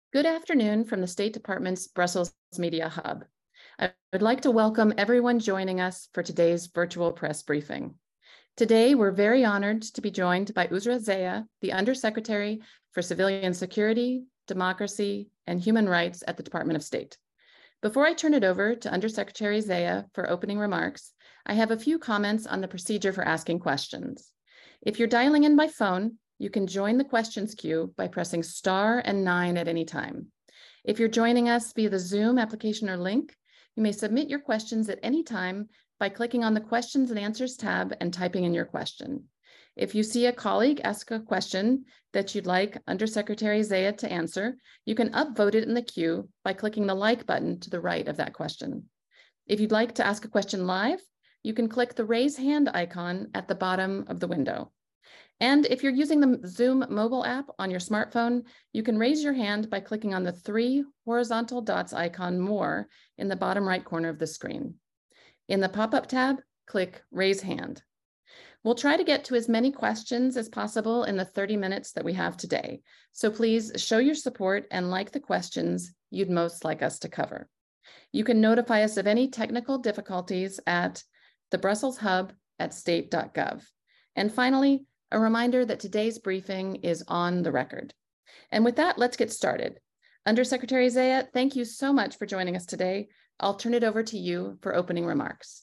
Good afternoon from the State Department's Brussels Media Hub. I would like to welcome everyone joining us for today's virtual press briefing. Today, we're very honored to be joined by Uzra Zeya, the Undersecretary for Civilian Security, Democracy, and Human Rights at the Department of State. Before I turn it over to Undersecretary Zeya for opening remarks, I have a few comments on the procedure for asking questions. If you're dialing in by phone, you can join the questions queue by pressing star and 9 at any time. If you're joining us via the Zoom application or link, you may submit your questions at any time by clicking on the Questions and Answers tab and typing in your question. If you see a colleague ask a question that you'd like Undersecretary Zeya to answer, you can upvote it in the queue by clicking the like button to the right of that question. If you'd like to ask a question live, you can click the raise hand icon at the bottom of the window. And if you're using the Zoom mobile app on your smartphone, you can raise your hand by clicking on the 3 horizontal dots icon More in the bottom right corner of the screen. In the pop-up tab, click Raise Hand. We'll try to get to as many questions as possible in the 30 minutes that we have today. So please show your support and like the questions you'd most like us to cover. You can notify us of any technical difficulties at the Brussels Hub at state.gov. And finally, a reminder that today's briefing is on the record. And with that, let's get started. Undersecretary Zeya, thank you so much for joining us today. I'll turn it over to you for opening remarks.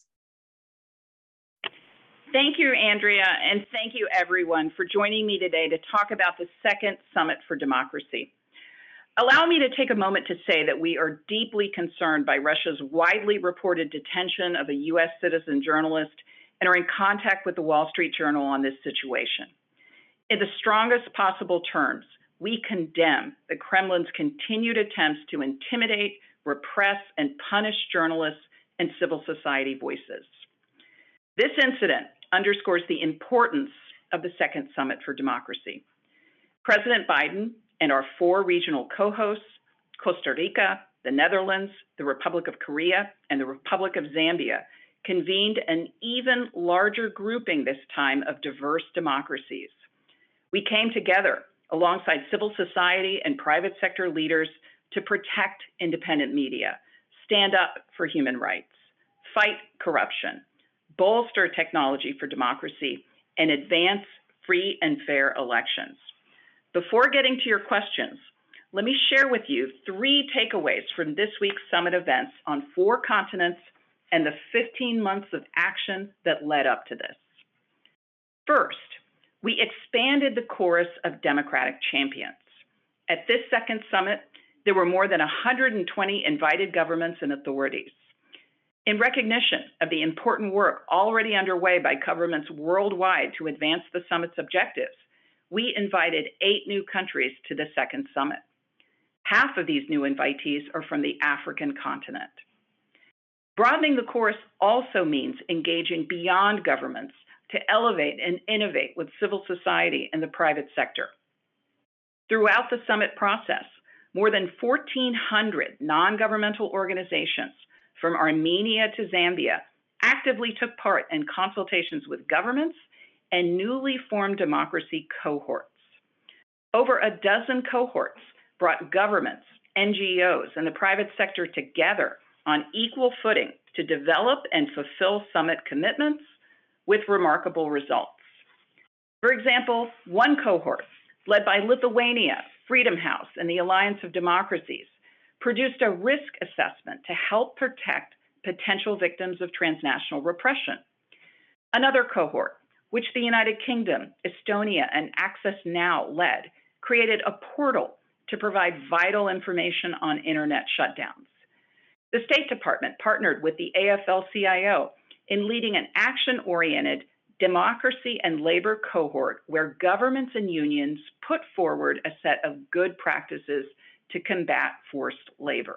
Thank you, Andrea, and thank you everyone for joining me today to talk about the second Summit for Democracy. Allow me to take a moment to say that we are deeply concerned by Russia's widely reported detention of a U.S. citizen journalist and are in contact with the Wall Street Journal on this situation. In the strongest possible terms, we condemn the Kremlin's continued attempts to intimidate, repress, and punish journalists and civil society voices. This incident underscores the importance of the Second Summit for Democracy. President Biden and our 4 regional co-hosts, Costa Rica, the Netherlands, the Republic of Korea, and the Republic of Zambia, convened an even larger grouping this time of diverse democracies. We came together alongside civil society and private sector leaders to protect independent media, stand up for human rights, fight corruption, bolster technology for democracy, and advance free and fair elections. Before getting to your questions, let me share with you 3 takeaways from this week's summit events on 4 continents and the 15 months of action that led up to this. First, we expanded the chorus of democratic champions. At this second summit, there were more than 120 invited governments and authorities. In recognition of the important work already underway by governments worldwide to advance the summit's objectives, we invited 8 new countries to the second summit. Half of these new invitees are from the African continent. Broadening the chorus also means engaging beyond governments to elevate and innovate with civil society and the private sector. Throughout the summit process, more than 1,400 non-governmental organizations from Armenia to Zambia actively took part in consultations with governments and newly formed democracy cohorts. Over a dozen cohorts brought governments, NGOs, and the private sector together on equal footing to develop and fulfill summit commitments with remarkable results. For example, one cohort, led by Lithuania, Freedom House, and the Alliance of Democracies, produced a risk assessment to help protect potential victims of transnational repression. Another cohort, which the United Kingdom, Estonia, and Access Now led, created a portal to provide vital information on internet shutdowns. The State Department partnered with the AFL-CIO in leading an action-oriented democracy and labor cohort where governments and unions put forward a set of good practices to combat forced labor.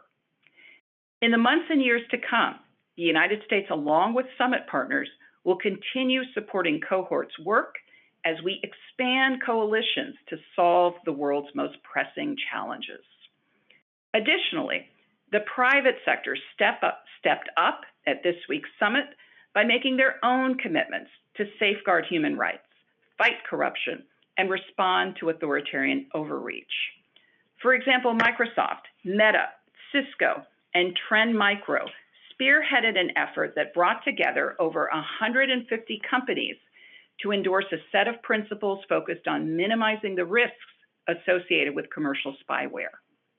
In the months and years to come, the United States, along with summit partners, will continue supporting cohorts' work as we expand coalitions to solve the world's most pressing challenges. Additionally, the private sector stepped up at this week's summit by making their own commitments to safeguard human rights, fight corruption, and respond to authoritarian overreach. For example, Microsoft, Meta, Cisco, and Trend Micro spearheaded an effort that brought together over 150 companies to endorse a set of principles focused on minimizing the risks associated with commercial spyware.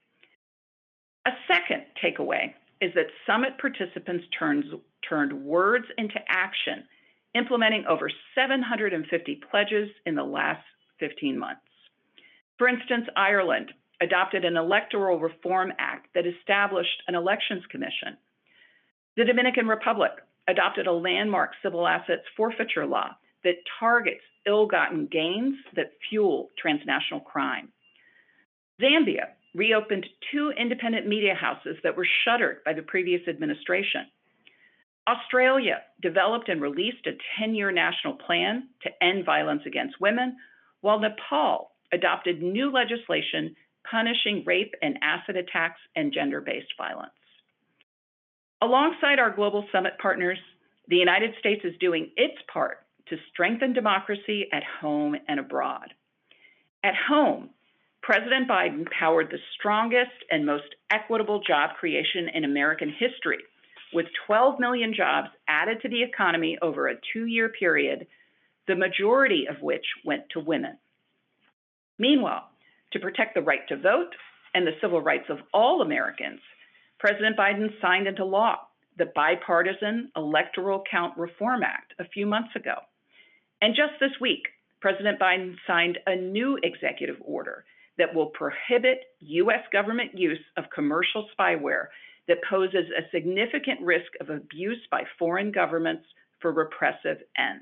A second takeaway is that summit participants turned words into action, implementing over 750 pledges in the last 15 months. For instance, Ireland adopted an electoral reform act that established an elections commission. The Dominican Republic adopted a landmark civil assets forfeiture law that targets ill-gotten gains that fuel transnational crime. Zambia reopened 2 independent media houses that were shuttered by the previous administration. Australia developed and released a 10-year national plan to end violence against women, while Nepal adopted new legislation punishing rape and acid attacks and gender-based violence. Alongside our global summit partners, the United States is doing its part to strengthen democracy at home and abroad. At home, President Biden powered the strongest and most equitable job creation in American history, with 12 million jobs added to the economy over a 2-year period, the majority of which went to women. Meanwhile, to protect the right to vote and the civil rights of all Americans, President Biden signed into law the Bipartisan Electoral Count Reform Act a few months ago. And just this week, President Biden signed a new executive order that will prohibit U.S. government use of commercial spyware that poses a significant risk of abuse by foreign governments for repressive ends.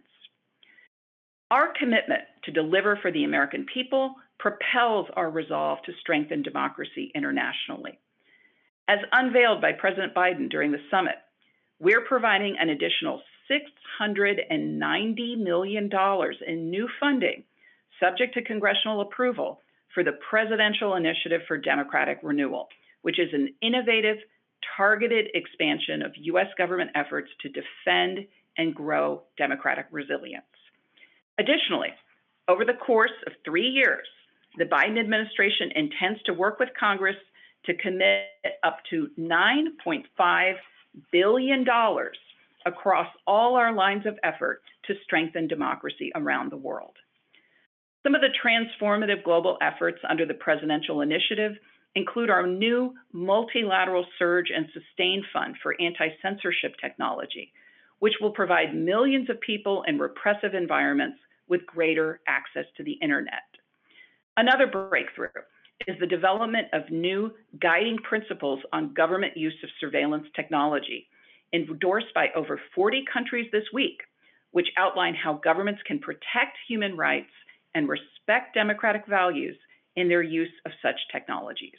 Our commitment to deliver for the American people propels our resolve to strengthen democracy internationally. As unveiled by President Biden during the summit, we're providing an additional $690 million in new funding, subject to congressional approval, for the Presidential Initiative for Democratic Renewal, which is an innovative, targeted expansion of U.S. government efforts to defend and grow democratic resilience. Additionally, over the course of 3 years, the Biden administration intends to work with Congress to commit up to $9.5 billion across all our lines of effort to strengthen democracy around the world. Some of the transformative global efforts under the Presidential Initiative include our new multilateral surge and sustain fund for anti-censorship technology, which will provide millions of people in repressive environments with greater access to the internet. Another breakthrough is the development of new guiding principles on government use of surveillance technology, endorsed by over 40 countries this week, which outline how governments can protect human rights and respect democratic values in their use of such technologies.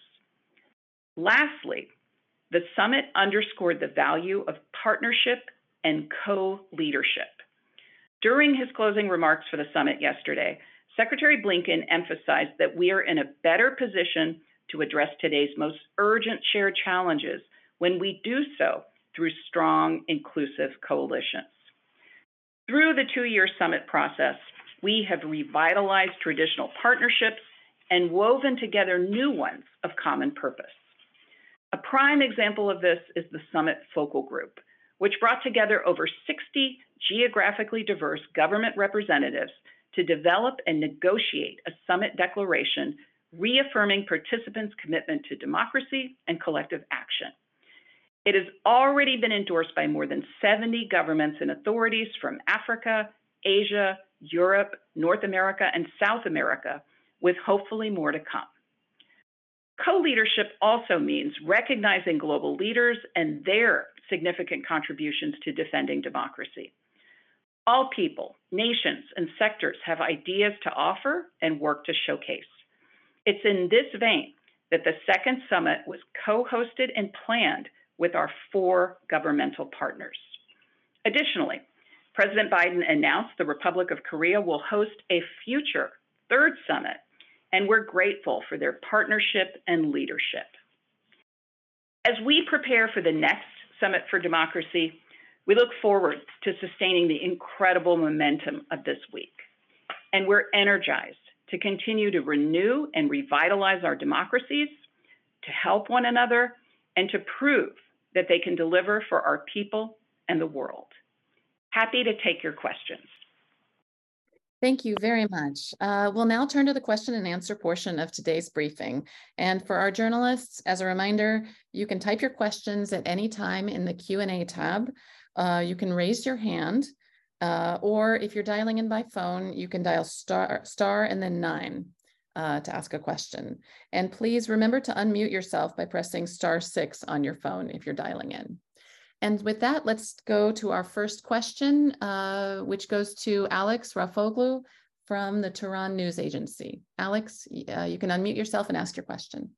Lastly, the summit underscored the value of partnership and co-leadership. During his closing remarks for the summit yesterday, Secretary Blinken emphasized that we are in a better position to address today's most urgent shared challenges when we do so through strong, inclusive coalitions. Through the 2-year summit process, we have revitalized traditional partnerships and woven together new ones of common purpose. A prime example of this is the Summit Focal Group, which brought together over 60 geographically diverse government representatives to develop and negotiate a summit declaration reaffirming participants' commitment to democracy and collective action. It has already been endorsed by more than 70 governments and authorities from Africa, Asia, Europe, North America, and South America, with hopefully more to come. Co-leadership also means recognizing global leaders and their significant contributions to defending democracy. All people, nations, and sectors have ideas to offer and work to showcase. It's in this vein that the second summit was co-hosted and planned with our 4 governmental partners. Additionally, President Biden announced the Republic of Korea will host a future 3rd summit, and we're grateful for their partnership and leadership. As we prepare for the next Summit for Democracy, we look forward to sustaining the incredible momentum of this week. And we're energized to continue to renew and revitalize our democracies, to help one another, and to prove that they can deliver for our people and the world. Happy to take your questions. Thank you very much. We'll now turn to the question and answer portion of today's briefing. And for our journalists, as a reminder, you can type your questions at any time in the Q&A tab. You can raise your hand, or if you're dialing in by phone, you can dial star and then 9 to ask a question. And please remember to unmute yourself by pressing *6 on your phone if you're dialing in. And with that, let's go to our first question, which goes to Alex Rafoglu from the Tehran News Agency. Alex, you can unmute yourself and ask your question.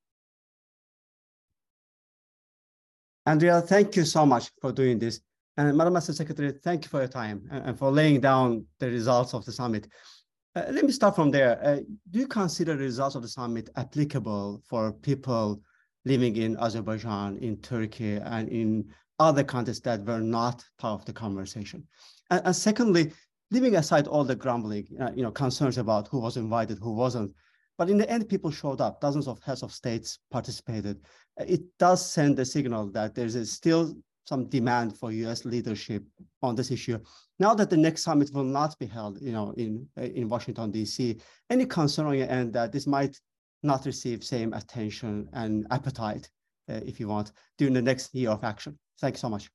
Andrea, thank you so much for doing this. And Madam Master Secretary, thank you for your time and for laying down the results of the summit. Let me start from there. Do you consider the results of the summit applicable for people living in Azerbaijan, in Turkey, and in other countries that were not part of the conversation? And secondly, leaving aside all the grumbling, concerns about who was invited, who wasn't, but in the end, people showed up. Dozens of heads of states participated. It does send a signal that there's still some demand for U.S. leadership on this issue. Now that the next summit will not be held, in Washington, D.C., any concern on your end that this might not receive same attention and appetite, if you want, during the next year of action? Thank you so much.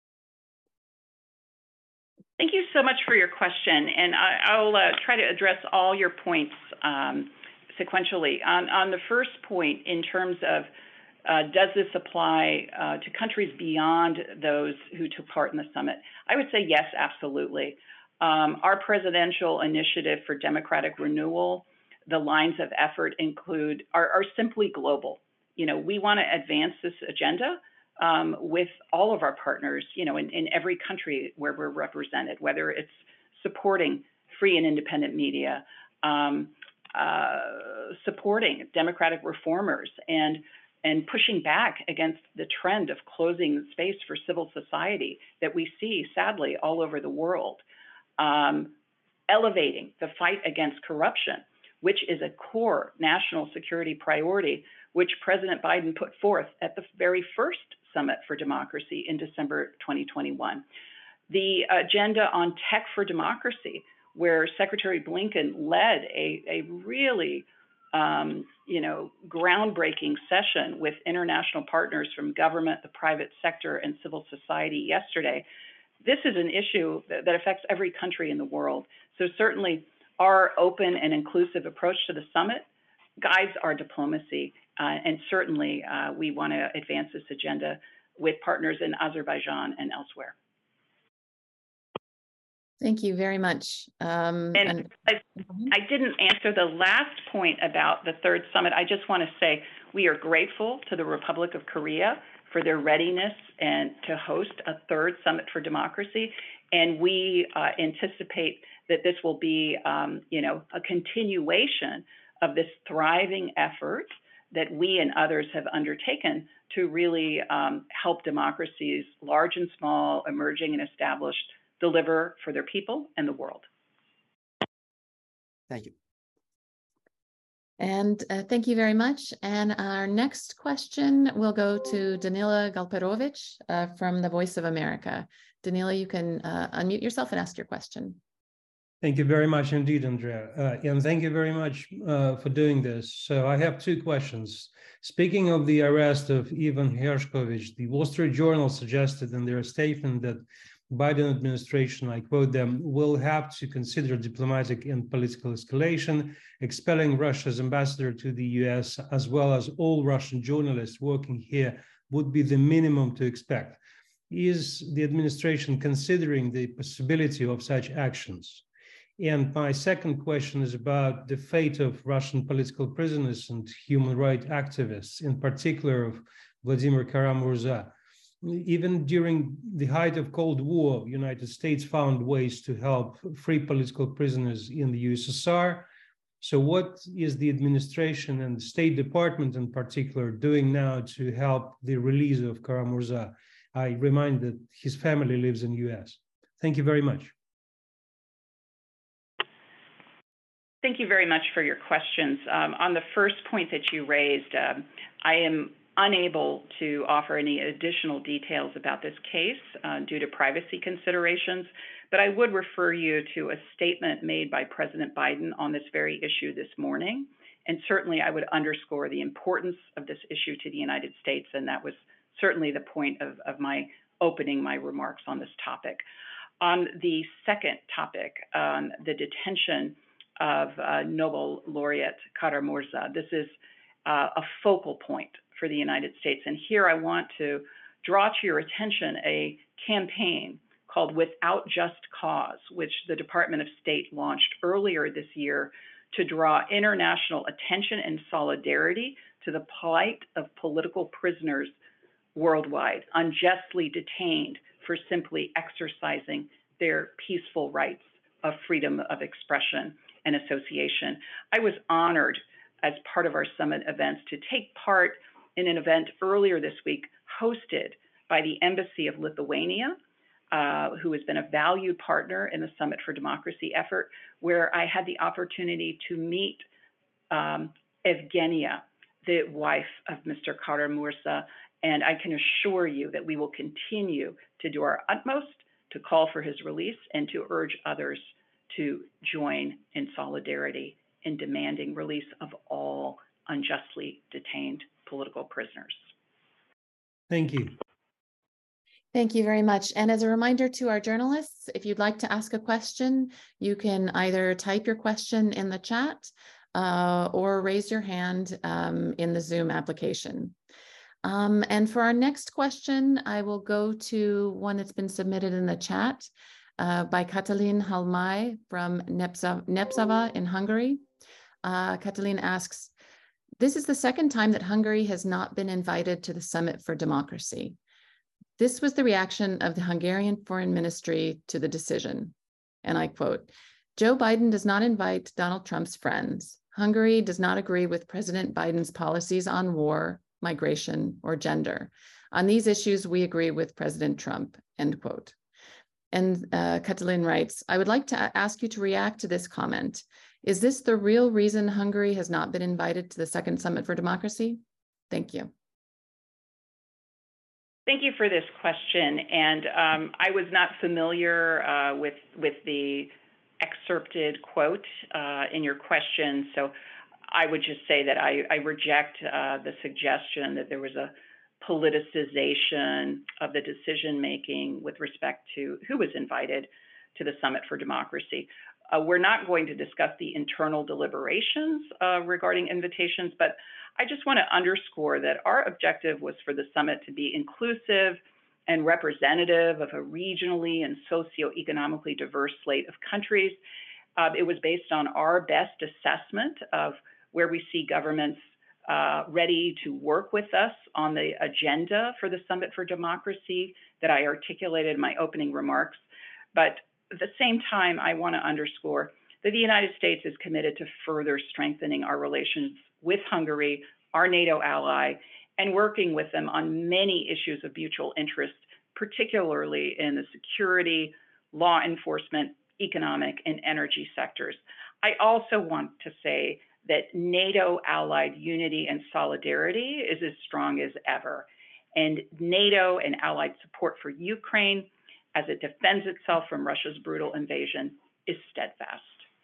Thank you so much for your question. And I'll try to address all your points sequentially. On the first point, in terms of does this apply to countries beyond those who took part in the summit? I would say yes, absolutely. Our presidential initiative for democratic renewal, the lines of effort are simply global. We want to advance this agenda with all of our partners, in every country where we're represented, whether it's supporting free and independent media, supporting democratic reformers, and pushing back against the trend of closing space for civil society that we see, sadly, all over the world, elevating the fight against corruption, which is a core national security priority, which President Biden put forth at the very first Summit for Democracy in December 2021. The agenda on tech for democracy, where Secretary Blinken led a really groundbreaking session with international partners from government, the private sector, and civil society yesterday. This is an issue that affects every country in the world. So certainly our open and inclusive approach to the summit guides our diplomacy. And certainly we want to advance this agenda with partners in Azerbaijan and elsewhere. Thank you very much. And I didn't answer the last point about the third summit. I just want to say we are grateful to the Republic of Korea for their readiness and to host a third Summit for Democracy. And we anticipate that this will be, a continuation of this thriving effort that we and others have undertaken to really help democracies, large and small, emerging and established, deliver for their people and the world. Thank you. And thank you very much. And our next question will go to Danila Galperovich from the Voice of America. Danila, you can unmute yourself and ask your question. Thank you very much indeed, Andrea. And thank you very much for doing this. So I have two questions. Speaking of the arrest of Ivan Hershkovich, the Wall Street Journal suggested in their statement that Biden administration, I quote them, will have to consider diplomatic and political escalation, expelling Russia's ambassador to the US, as well as all Russian journalists working here would be the minimum to expect. Is the administration considering the possibility of such actions? And my second question is about the fate of Russian political prisoners and human rights activists, in particular of Vladimir Kara-Murza. Even during the height of Cold War, the United States found ways to help free political prisoners in the USSR. So what is the administration and the State Department in particular doing now to help the release of Kara-Murza? I remind that his family lives in the US. Thank you very much. Thank you very much for your questions. On the first point that you raised, I am unable to offer any additional details about this case due to privacy considerations, but I would refer you to a statement made by President Biden on this very issue this morning. And certainly I would underscore the importance of this issue to the United States, and that was certainly the point of my opening my remarks on this topic. On the second topic, the detention of Nobel laureate Kara-Murza, this is a focal point for the United States. And here I want to draw to your attention a campaign called Without Just Cause, which the Department of State launched earlier this year to draw international attention and solidarity to the plight of political prisoners worldwide, unjustly detained for simply exercising their peaceful rights of freedom of expression and association. I was honored as part of our summit events to take part in an event earlier this week hosted by the Embassy of Lithuania, who has been a valued partner in the Summit for Democracy effort, where I had the opportunity to meet Evgenia, the wife of Mr. Kara-Murza, and I can assure you that we will continue to do our utmost to call for his release and to urge others to join in solidarity in demanding release of all unjustly detained political prisoners. Thank you. Thank you very much. And as a reminder to our journalists, if you'd like to ask a question, you can either type your question in the chat or raise your hand in the Zoom application. And for our next question, I will go to one that's been submitted in the chat by Katalin Halmai from Nepzava in Hungary. Katalin asks, this is the second time that Hungary has not been invited to the Summit for Democracy. This was the reaction of the Hungarian Foreign Ministry to the decision. And I quote, Joe Biden does not invite Donald Trump's friends. Hungary does not agree with President Biden's policies on war, migration, or gender. On these issues, we agree with President Trump, end quote. And Katalin writes, I would like to ask you to react to this comment. Is this the real reason Hungary has not been invited to the Second Summit for Democracy? Thank you. Thank you for this question. And I was not familiar with the excerpted quote in your question. So I would just say that I reject the suggestion that there was a politicization of the decision-making with respect to who was invited to the Summit for Democracy. We're not going to discuss the internal deliberations regarding invitations, but I just want to underscore that our objective was for the summit to be inclusive and representative of a regionally and socioeconomically diverse slate of countries. It was based on our best assessment of where we see governments ready to work with us on the agenda for the Summit for Democracy that I articulated in my opening remarks. But at the same time, I want to underscore that the United States is committed to further strengthening our relations with Hungary, our NATO ally, and working with them on many issues of mutual interest, particularly in the security, law enforcement, economic, and energy sectors. I also want to say that NATO allied unity and solidarity is as strong as ever. And NATO and allied support for Ukraine as it defends itself from Russia's brutal invasion is steadfast.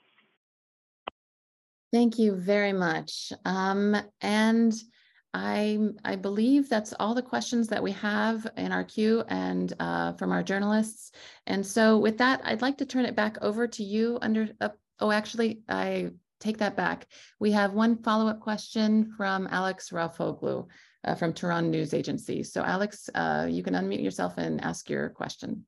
Thank you very much. And I believe that's all the questions that we have in our queue and from our journalists. And so with that, I'd like to turn it back over to you actually, I take that back. We have one follow-up question from Alex Raufoglu from Tehran News Agency. So Alex, you can unmute yourself and ask your question.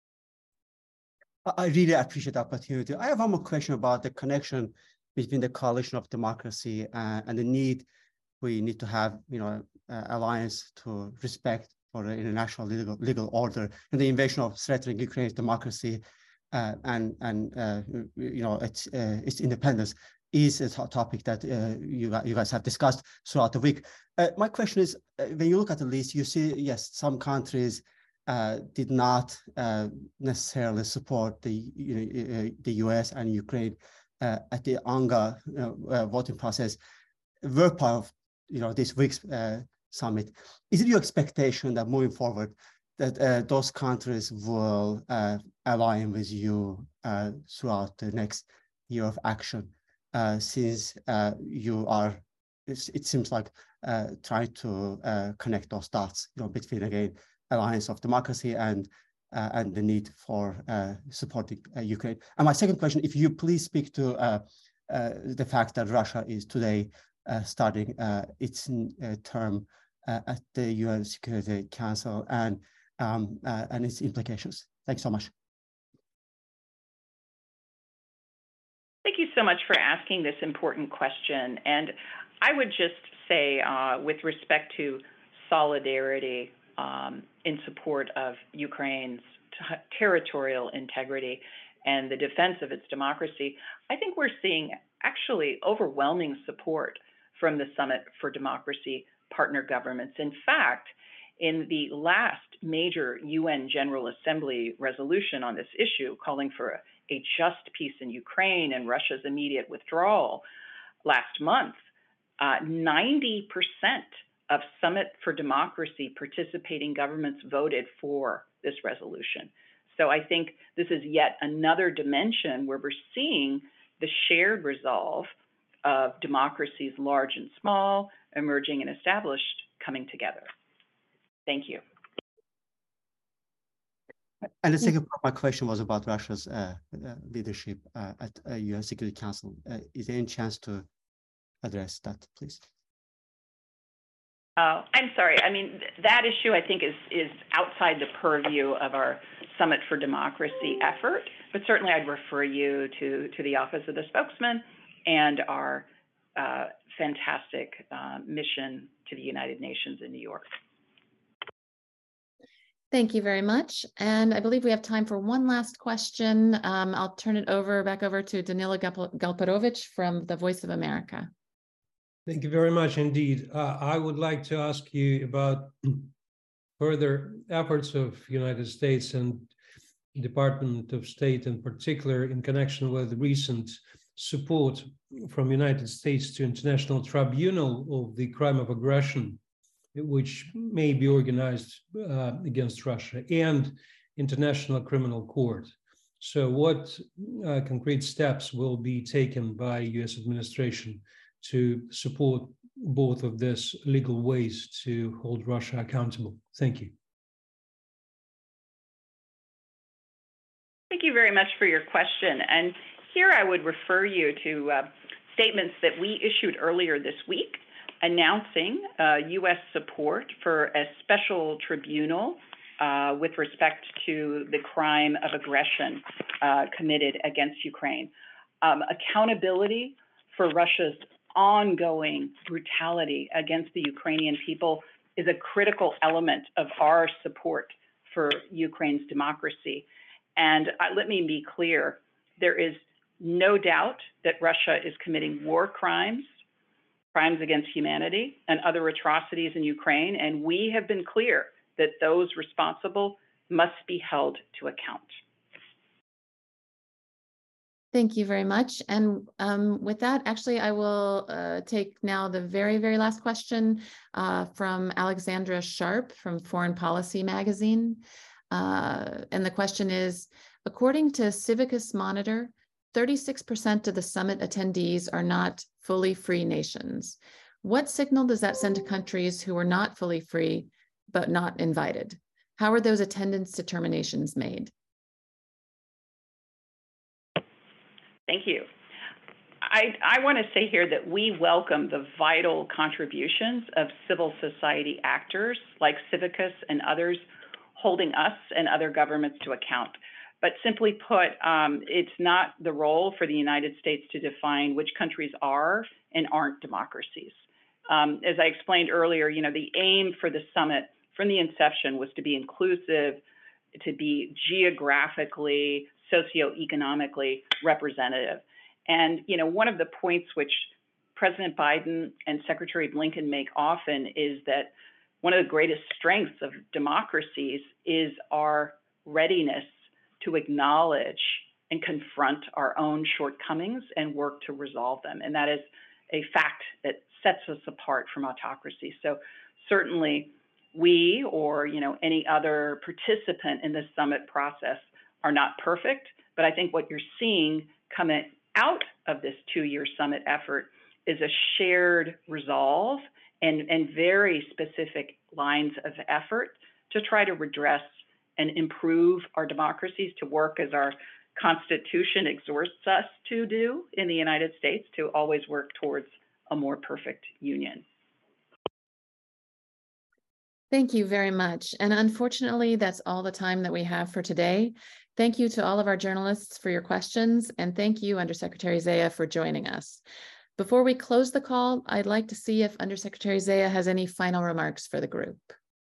I really appreciate the opportunity. I have one more question about the connection between the coalition of democracy and the need we need to have, alliance to respect for the international legal order and the invasion of threatening Ukraine's democracy and its independence is a topic that you guys have discussed throughout the week. My question is, when you look at the list, you see, yes, some countries did not necessarily support the U.S. and Ukraine at the UNGA voting process were part of this week's summit. Is it your expectation that moving forward that those countries will align with you throughout the next year of action, since you are, it seems like, trying to connect those dots between, again, alliance of democracy and the need for supporting Ukraine? And my second question, if you please speak to the fact that Russia is today starting its term at the UN Security Council and its implications. Thanks so much. Thank you so much for asking this important question. And I would just say, with respect to solidarity in support of Ukraine's territorial integrity and the defense of its democracy, I think we're seeing actually overwhelming support from the Summit for Democracy partner governments. In fact, in the last major UN General Assembly resolution on this issue, calling for a just peace in Ukraine and Russia's immediate withdrawal last month, 90% of Summit for Democracy participating governments voted for this resolution. So I think this is yet another dimension where we're seeing the shared resolve of democracies large and small, emerging and established, coming together. Thank you. And the second part of my question was about Russia's leadership at UN Security Council. Is there any chance to address that, please? I'm sorry. I mean, that issue, I think, is outside the purview of our Summit for Democracy effort, but certainly I'd refer you to the Office of the Spokesman and our fantastic mission to the United Nations in New York. Thank you very much. And I believe we have time for one last question. I'll turn it back over to Danila Galperovich from the Voice of America. Thank you very much indeed. I would like to ask you about further efforts of United States and Department of State in particular in connection with recent support from United States to International Tribunal of the crime of aggression, which may be organized against Russia, and International Criminal Court. So what concrete steps will be taken by U.S. administration to support both of these legal ways to hold Russia accountable? Thank you. Thank you very much for your question. And here I would refer you to statements that we issued earlier this week announcing U.S. support for a special tribunal with respect to the crime of aggression committed against Ukraine. Accountability for Russia's ongoing brutality against the Ukrainian people is a critical element of our support for Ukraine's democracy. And let me be clear, there is no doubt that Russia is committing war crimes, crimes against humanity, and other atrocities in Ukraine. And we have been clear that those responsible must be held to account. Thank you very much. And with that, actually, I will take now the very, very last question from Alexandra Sharp from Foreign Policy Magazine. And the question is, according to Civicus Monitor, 36% of the summit attendees are not fully free nations. What signal does that send to countries who are not fully free, but not invited? How are those attendance determinations made? Thank you. I want to say here that we welcome the vital contributions of civil society actors like Civicus and others holding us and other governments to account. But simply put, it's not the role for the United States to define which countries are and aren't democracies. As I explained earlier, the aim for the summit from the inception was to be inclusive, to be geographically, socioeconomically representative. And, one of the points which President Biden and Secretary Blinken make often is that one of the greatest strengths of democracies is our readiness to acknowledge and confront our own shortcomings and work to resolve them. And that is a fact that sets us apart from autocracy. So certainly we, or any other participant in this summit process, are not perfect, but I think what you're seeing coming out of this 2-year summit effort is a shared resolve and very specific lines of effort to try to redress and improve our democracies, to work as our Constitution exhorts us to do in the United States, to always work towards a more perfect union. Thank you very much. And unfortunately, that's all the time that we have for today. Thank you to all of our journalists for your questions, and thank you, Undersecretary Zia, for joining us. Before we close the call, I'd like to see if Undersecretary Zia has any final remarks for the group.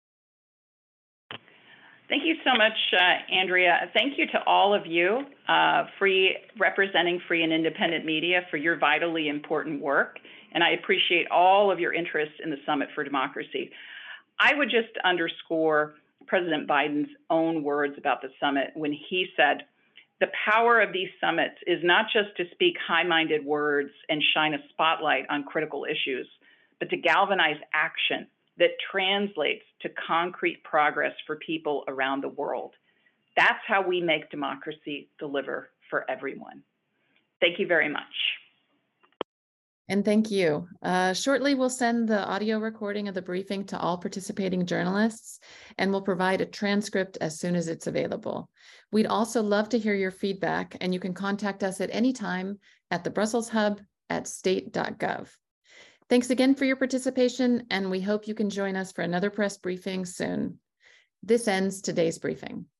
Thank you so much, Andrea. Thank you to all of you representing free and independent media for your vitally important work. And I appreciate all of your interest in the Summit for Democracy. I would just underscore President Biden's own words about the summit when he said, "The power of these summits is not just to speak high-minded words and shine a spotlight on critical issues, but to galvanize action that translates to concrete progress for people around the world. That's how we make democracy deliver for everyone." Thank you very much. And thank you. Shortly, we'll send the audio recording of the briefing to all participating journalists, and we'll provide a transcript as soon as it's available. We'd also love to hear your feedback, and you can contact us at any time at the Brussels Hub at state.gov. Thanks again for your participation, and we hope you can join us for another press briefing soon. This ends today's briefing.